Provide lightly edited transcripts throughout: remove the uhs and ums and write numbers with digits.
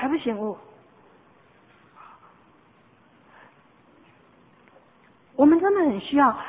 还不醒悟。我们真的很需要，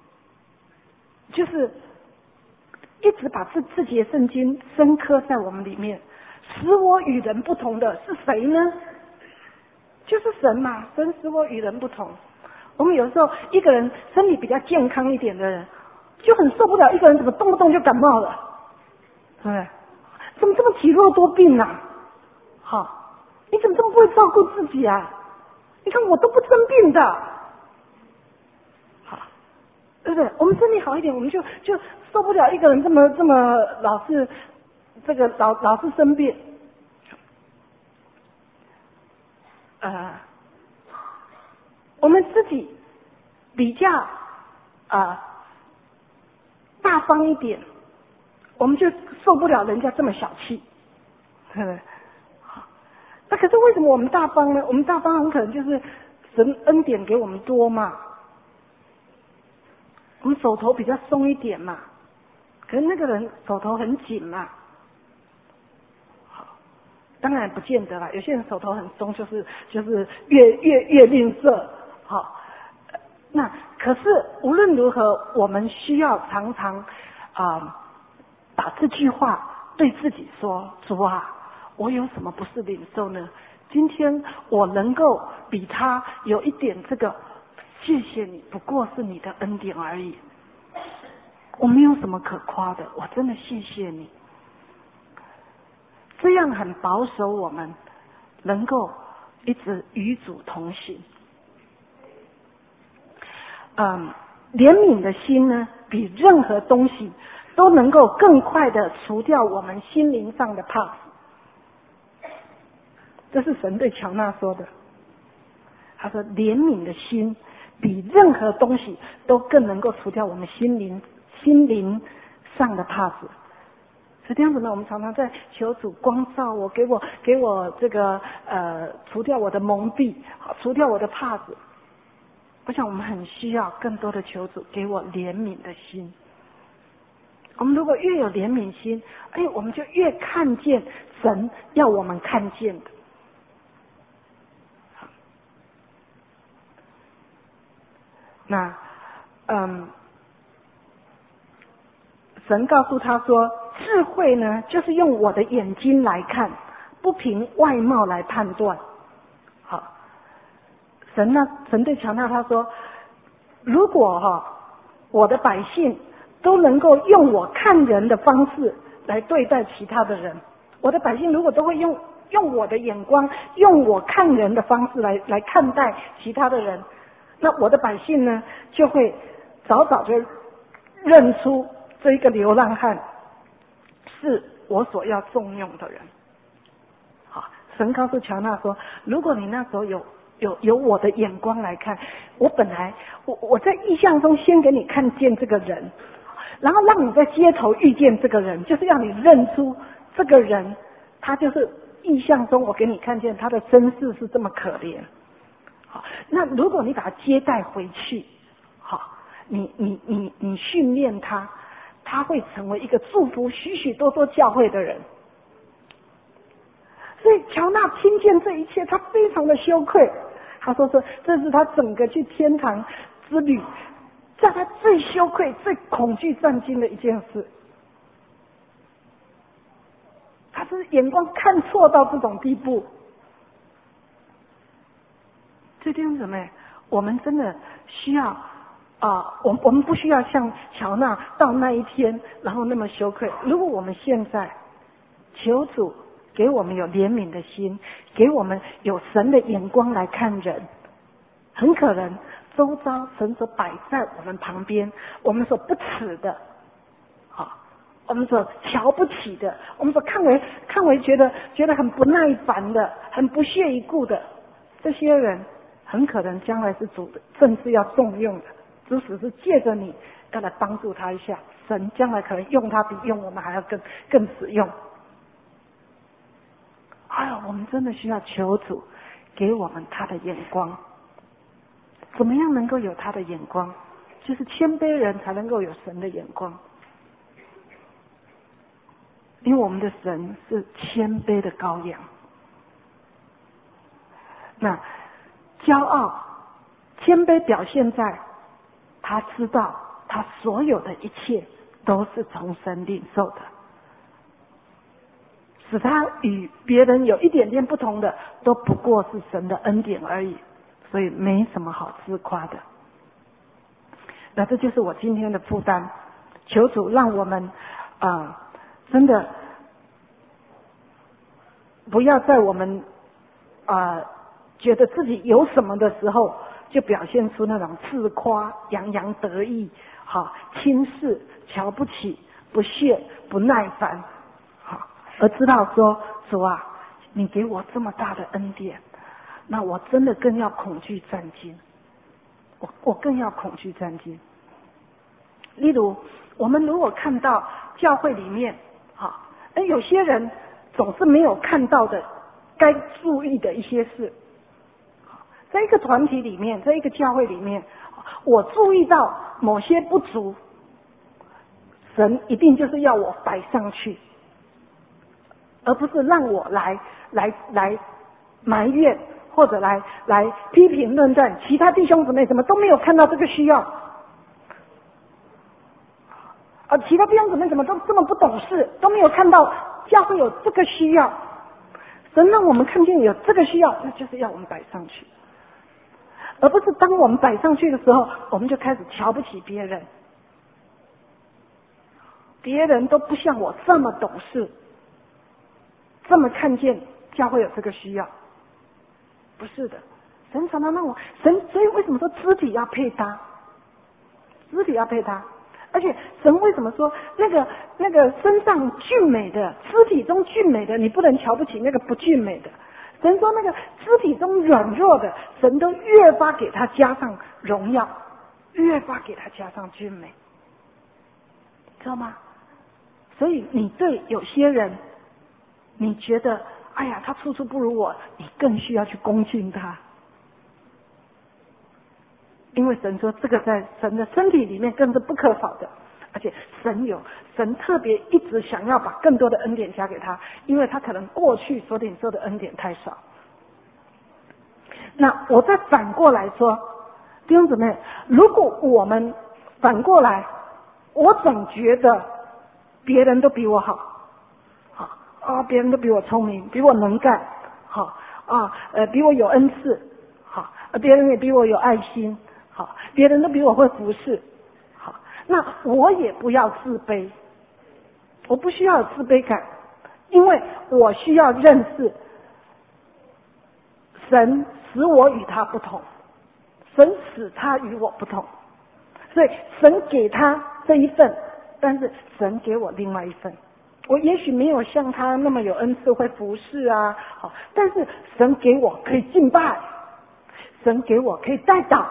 就是一直把自己的圣经深刻在我们里面。使我与人不同的是谁呢？就是神嘛，神使我与人不同。我们有时候一个人身体比较健康一点的人，就很受不了一个人怎么动不动就感冒了，对不对？怎么这么体弱多病啊？好，你怎么这么不会照顾自己啊？你看我都不生病的，好，对不对？我们身体好一点，我们就受不了一个人这么老是这个老是生病。我们自己比较大方一点，我们就受不了人家这么小气，对不对？那可是为什么我们大方呢？我们大方很可能就是神恩典给我们多嘛，我们手头比较松一点嘛，可是那个人手头很紧嘛。好，当然不见得啦，有些人手头很松，就是越吝啬。好，那可是无论如何，我们需要常常把这句话对自己说：主啊，我有什么不是领受呢？今天我能够比他有一点这个，谢谢你，不过是你的恩典而已。我没有什么可夸的，我真的谢谢你。这样很保守我们能够一直与主同行。怜悯的心呢，比任何东西都能够更快的除掉我们心灵上的怕死。这是神对乔纳说的。他说怜悯的心比任何东西都更能够除掉我们心灵上的怕死。是这样子呢，我们常常在求主光照我，给我这个除掉我的蒙蔽，除掉我的怕死。我想我们很需要更多的求主给我怜悯的心。我们如果越有怜悯心，我们就越看见神要我们看见的。那神告诉他说，智慧呢，就是用我的眼睛来看，不凭外貌来判断。好，神对乔纳他说，如果我的百姓都能够用我看人的方式来对待其他的人，我的百姓如果都会用我的眼光，用我看人的方式来看待其他的人，那我的百姓呢，就会早早就认出这一个流浪汉是我所要重用的人。好，神告诉乔纳说，如果你那时候有我的眼光来看，我本来我在意象中先给你看见这个人，然后让你在街头遇见这个人，就是要你认出这个人，他就是意象中我给你看见他的身世是这么可怜。好，那如果你把他接待回去，好，你训练他，他会成为一个祝福许许多多教会的人。所以乔纳听见这一切，他非常的羞愧。他说这是他整个去天堂之旅，让他最羞愧、最恐惧战惊的一件事。他是眼光看错到这种地步。这弟兄姊妹，我们真的需要我们不需要像乔纳到那一天然后那么羞愧。如果我们现在求主给我们有怜悯的心，给我们有神的眼光来看人，很可能周遭神所摆在我们旁边，我们所不耻的，我们所瞧不起的，我们所看为觉得很不耐烦的，很不屑一顾的，这些人很可能将来是主的正是要重用的，主只是借着你要来帮助他一下，神将来可能用他比用我们还要更实用。我们真的需要求主给我们他的眼光。怎么样能够有他的眼光？就是谦卑人才能够有神的眼光。因为我们的神是谦卑的羔羊， 那骄傲、谦卑表现在他知道他所有的一切都是从神领受的，使他与别人有一点点不同的，都不过是神的恩典而已，所以没什么好自夸的。那这就是我今天的负担，求主让我们真的不要在我们觉得自己有什么的时候，就表现出那种自夸、洋洋得意、轻视、瞧不起、不屑、不耐烦，而知道说主啊，你给我这么大的恩典，那我真的更要恐惧战惊，我更要恐惧战惊。例如，我们如果看到教会里面，有些人总是没有看到的该注意的一些事，在一个团体里面，在一个教会里面，我注意到某些不足，神一定就是要我摆上去，而不是让我来埋怨，或者来批评论断其他弟兄姊妹怎么都没有看到这个需要，其他弟兄姊妹怎么都这么不懂事，都没有看到教会有这个需要。神让我们看见有这个需要，那就是要我们摆上去，而不是当我们摆上去的时候，我们就开始瞧不起别人，别人都不像我这么懂事，这么看见教会有这个需要。不是的，神常常让我所以为什么说肢体要配搭？肢体要配搭，而且神为什么说那个身上俊美的，肢体中俊美的，你不能瞧不起那个不俊美的。神说那个肢体中软弱的，神都越发给他加上荣耀，越发给他加上俊美，知道吗？所以你对有些人，你觉得哎呀他处处不如我，你更需要去恭敬他，因为神说这个在神的身体里面更是不可少的，而且神特别一直想要把更多的恩典加给他，因为他可能过去所领受的恩典太少。那我再反过来说，弟兄姊妹，如果我们反过来，我总觉得别人都比我好，别人都比我聪明，比我能干，比我有恩赐，别人也比我有爱心，别人都比我会服侍，那我也不要自卑，我不需要有自卑感，因为我需要认识神使我与他不同，神使他与我不同，所以神给他这一份，但是神给我另外一份。我也许没有像他那么有恩赐会服侍但是神给我可以敬拜，神给我可以代祷，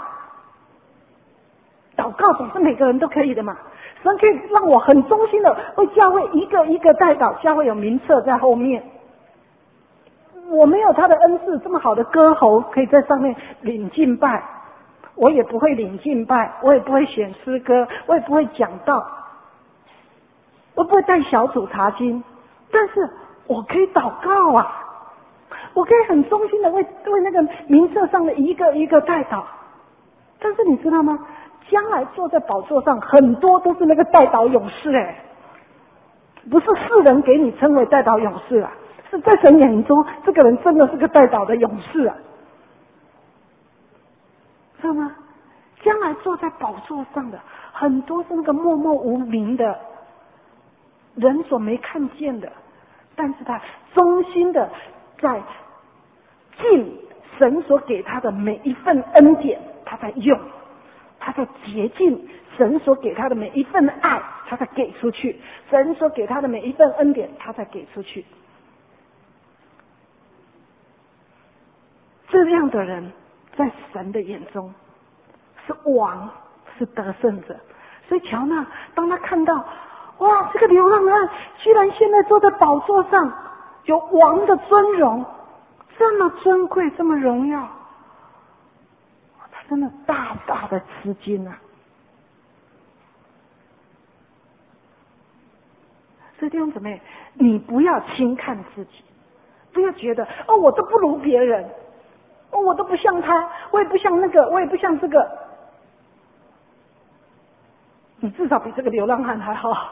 祷告总是每个人都可以的嘛。神可以让我很忠心的为教会一个一个代祷，教会有名册在后面。我没有他的恩赐，这么好的歌喉可以在上面领敬拜，我也不会领敬拜，我也不会选诗歌，我也不会讲道，我不会带小组查经，但是我可以祷告啊，我可以很忠心的为那个名册上的一个一个代祷。但是你知道吗？将来坐在宝座上，很多都是那个代祷勇士不是世人给你称为代祷勇士啊，是在神眼中，这个人真的是个代祷的勇士啊，知道吗？将来坐在宝座上的很多是那个默默无名的人所没看见的，但是他忠心的在尽神所给他的每一份恩典，他在用，他在竭尽神所给他的每一份爱，他在给出去，神所给他的每一份恩典，他在给出去。这样的人在神的眼中是王，是得胜者。所以乔纳当他看到哇，这个流浪汉居然现在坐在宝座上，有王的尊荣，这么尊贵，这么荣耀，他真的大大的吃惊啊！所以弟兄姊妹，你不要轻看自己，不要觉得我都不如别人， 哦，我都不像他，我也不像那个，我也不像这个。你至少比这个流浪汉还好。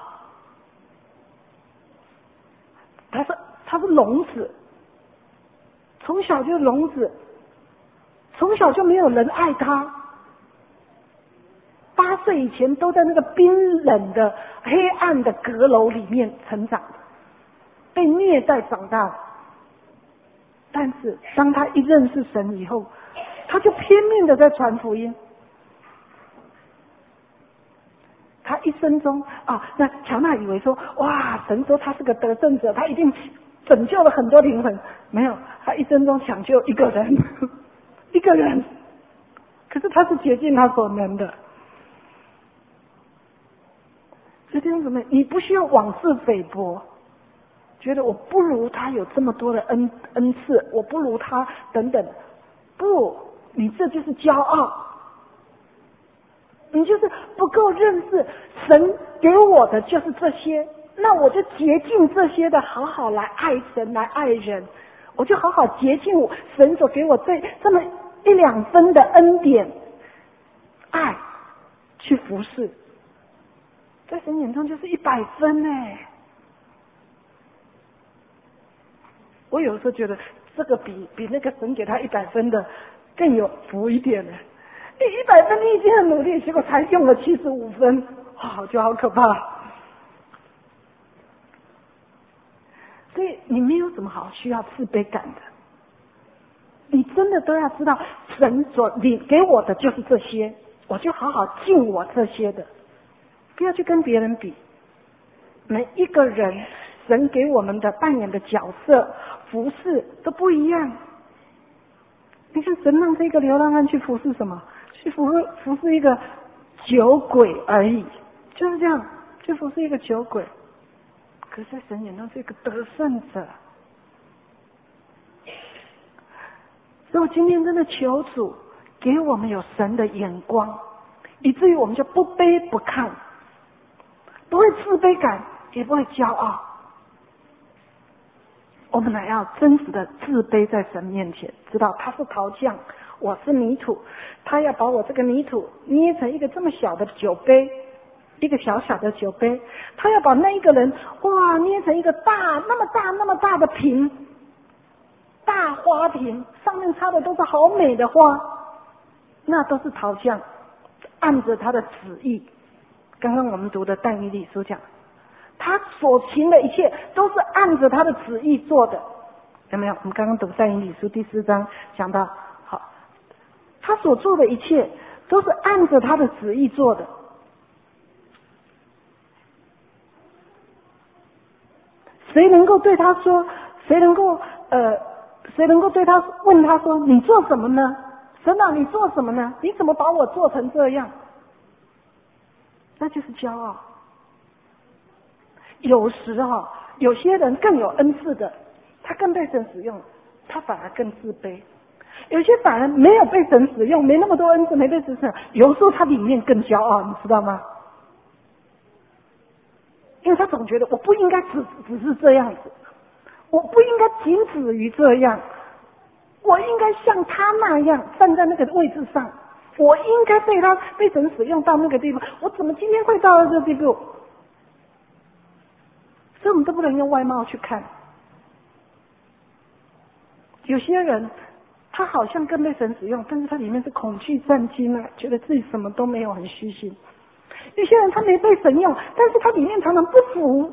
他是聋子，从小就聋子，从小就没有人爱他。8岁以前都在那个冰冷的黑暗的阁楼里面成长，被虐待长大。但是当他一认识神以后，他就拼命的在传福音。他一生中那乔娜以为说，哇，神说他是个得胜者，他一定拯救了很多灵魂。没有，他一生中抢救一个人，一个人。可是他是竭尽他所能的。所以弟兄姊妹，你不需要妄自菲薄，觉得我不如他有这么多的恩赐，我不如他等等。不，你这就是骄傲。你就是不够认识神给我的就是这些，那我就竭尽这些的好好来爱神，来爱人。我就好好竭尽神所给我这么1-2分的恩典爱去服侍，在神眼中就是100分耶。我有时候觉得这个比那个神给他100分的更有福一点呢。你100分你已经很努力，结果才用了75分，就好可怕。所以你没有什么好需要自卑感的，你真的都要知道神你给我的就是这些，我就好好尽我这些的，不要去跟别人比。每一个人神给我们的扮演的角色服侍都不一样。你看神让这个流浪汉去服侍什么？去服侍一个酒鬼而已，就是这样，去服侍一个酒鬼。可是在神眼中是一个得胜者。所以我今天真的求主给我们有神的眼光，以至于我们就不卑不亢，不会自卑感，也不会骄傲。我们要真实的自卑在神面前，知道他是陶匠，我是泥土，他要把我这个泥土捏成一个这么小的酒杯，一个小小的酒杯，他要把那一个人捏成一个那么大的瓶，大花瓶，上面插的都是好美的花，那都是陶匠按着他的旨意。刚刚我们读的但以理书讲，他所行的一切都是按着他的旨意做的，有没有？我们刚刚读但以理书第4章讲到，好，他所做的一切都是按着他的旨意做的。谁能够对他说？谁能够对他问他说：“你做什么呢？神啊，你做什么呢？你怎么把我做成这样？”那就是骄傲。有时有些人更有恩赐的，他更被神使用，他反而更自卑。有些反而没有被神使用，没那么多恩赐，没被神使用，有时候他里面更骄傲，你知道吗？因为他总觉得我不应该只是这样子，我不应该仅止于这样，我应该像他那样站在那个位置上，我应该被神使用到那个地步，我怎么今天会到了这个地步？所以我们都不能用外貌去看。有些人他好像更被神使用，但是他里面是恐惧战惊啊，觉得自己什么都没有，很虚心。有些人他没被神用，但是他里面常常不服，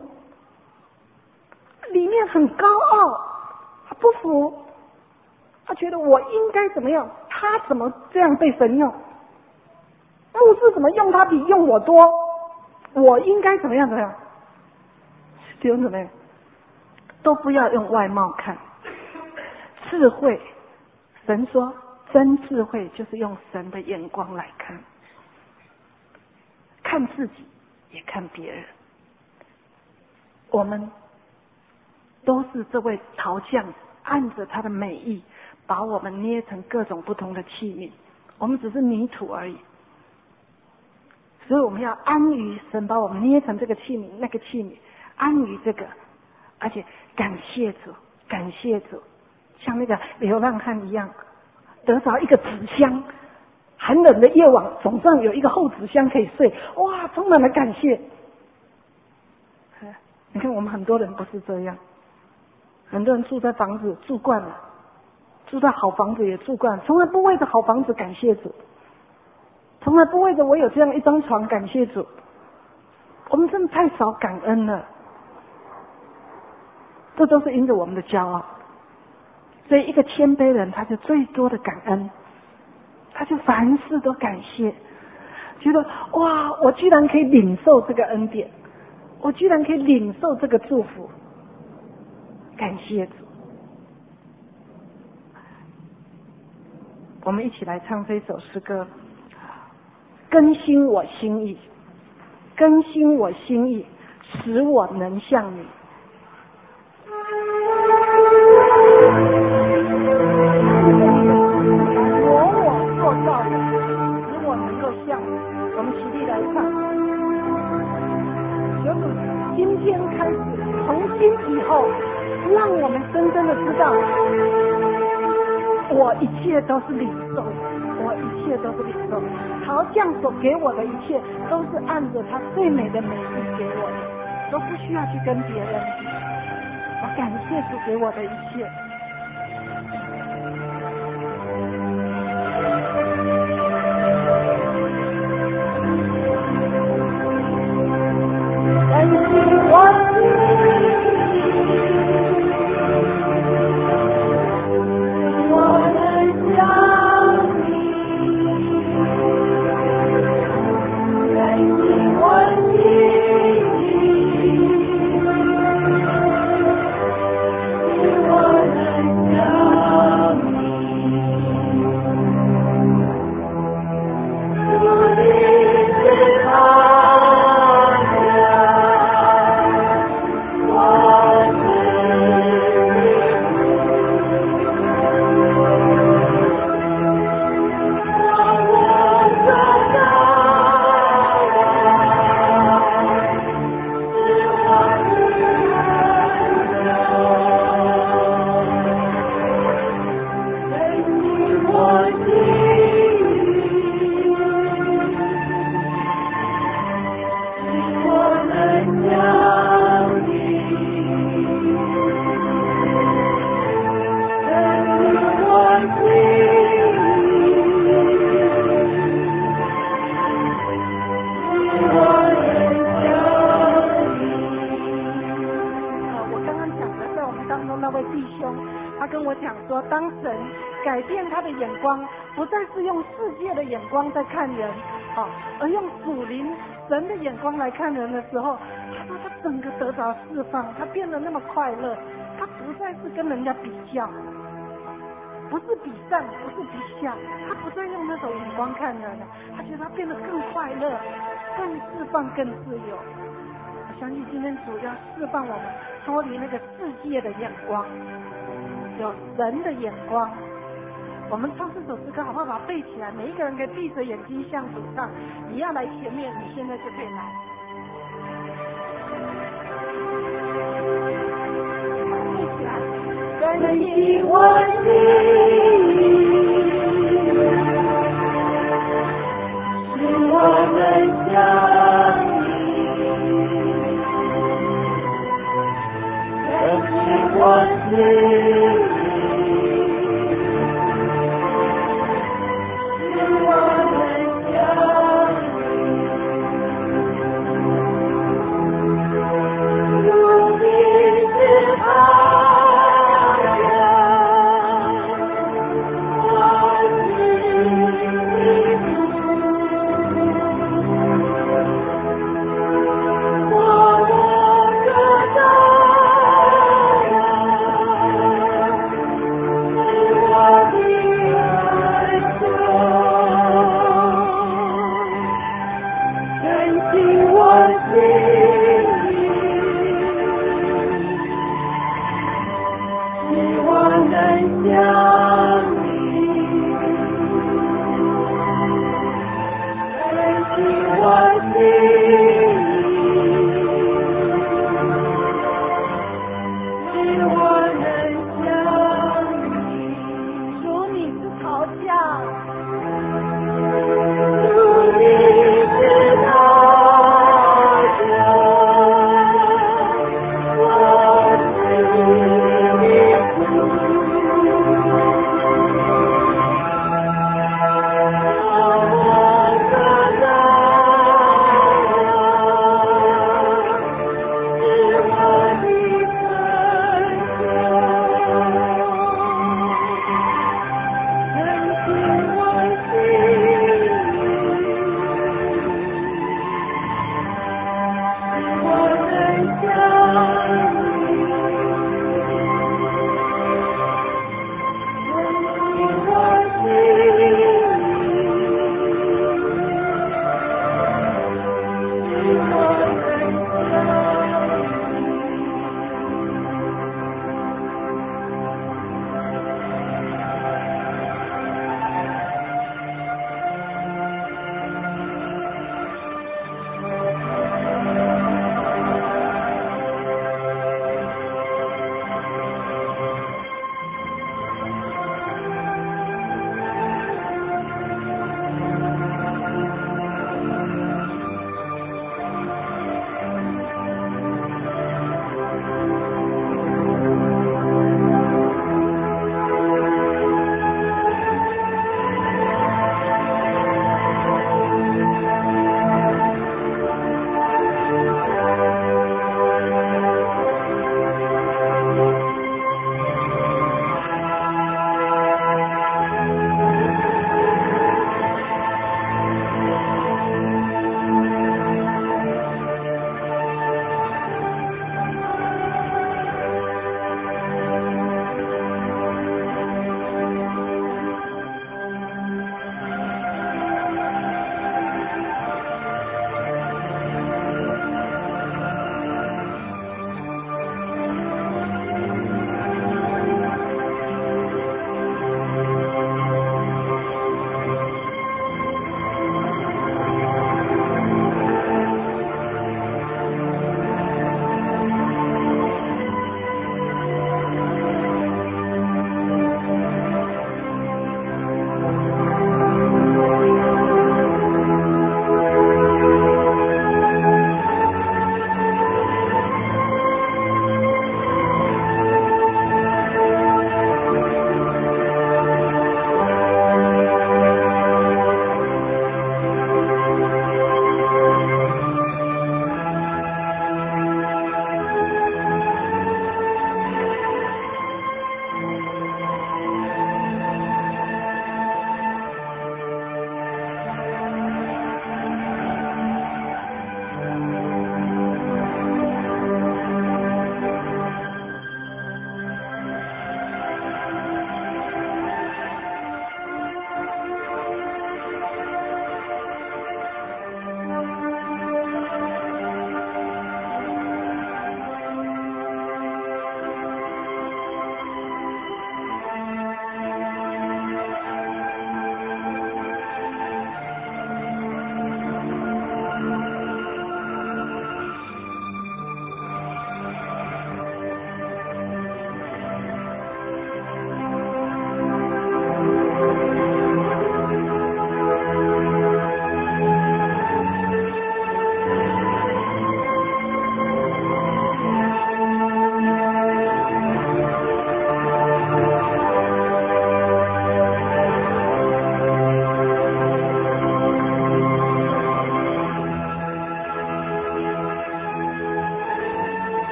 里面很高傲，他不服，他觉得我应该怎么样，他怎么这样被神用，牧师怎么用他比用我多，我应该怎么样怎么样。弟兄姊妹，都不要用外貌看智慧。神说真智慧就是用神的眼光来看，看自己也看别人。我们都是这位陶匠按着他的美意把我们捏成各种不同的器皿，我们只是泥土而已。所以我们要安于神把我们捏成这个器皿那个器皿，安于这个，而且感谢主，感谢主，像那个流浪汉一样， 得着一个纸箱，寒冷的夜晚总算有一个厚纸箱可以睡，哇，充满了感谢。你看我们很多人不是这样，很多人住在房子住惯了，住在好房子也住惯了，从来不为着好房子感谢主，从来不为着我有这样一张床感谢主。我们真的太少感恩了，这都是因着我们的骄傲。所以一个谦卑人他就最多的感恩，他就凡事都感谢，觉得哇，我居然可以领受这个恩典，我居然可以领受这个祝福，感谢主。我们一起来唱这首诗歌，更新我心意，更新我心意，使我能像你。我做到的，使我能够像你。我们起立来唱。求主今天开始，从今以后，让我们真正的知道，我一切都是领受的，我一切都是领受的。陶匠所给我的一切，都是按着他最美的美意给我的，都不需要去跟别人比。我感谢主给我的一切。不再是用世界的眼光在看人，而用属灵神的眼光来看人的时候，他说他整个得着释放，他变得那么快乐，他不再是跟人家比较，不是比上，不是比下，他不再用那种眼光看人了，他觉得他变得更快乐，更释放，更自由。我相信今天主要释放我们脱离那个世界的眼光，有神的眼光。我们唱这首诗歌好不好？把它背起来，每一个人可以闭着眼睛向主唱。你要来前面，你现在就可以来。背起来，更新我心，使我们像你，更新我心。我能想